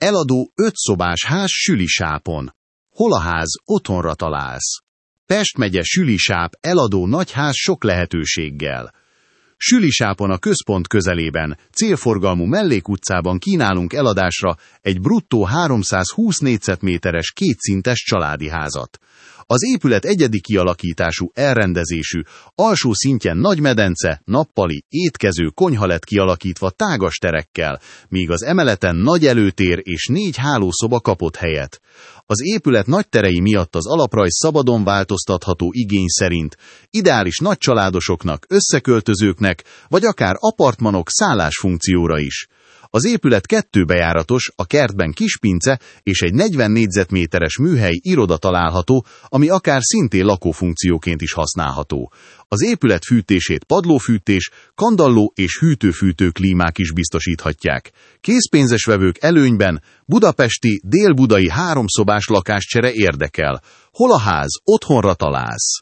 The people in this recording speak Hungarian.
Eladó 5 szobás ház Sülisápon. Hol a ház, otthonra találsz. Pest megye Sülisáp, eladó nagyház sok lehetőséggel. Sülisápon a központ közelében, célforgalmú mellékutcában kínálunk eladásra egy bruttó 320 négyzetméteres kétszintes családi házat. Az épület egyedi kialakítású, elrendezésű, alsó szintjen nagy medence, nappali, étkező, konyha lett kialakítva tágas terekkel, míg az emeleten nagy előtér és 4 hálószoba kapott helyet. Az épület nagy terei miatt az alaprajz szabadon változtatható igény szerint, ideális nagycsaládosoknak, összeköltözőknek, vagy akár apartmanok szállásfunkcióra is. Az épület 2 bejáratos, a kertben kispince és egy 40 négyzetméteres műhely iroda található, ami akár szintén lakófunkcióként is használható. Az épület fűtését padlófűtés, kandalló és hűtő-fűtő klímák is biztosíthatják. Készpénzes vevők előnyben budapesti, dél-budai 3 szobás lakáscsere érdekel. Hol a ház, otthonra találsz.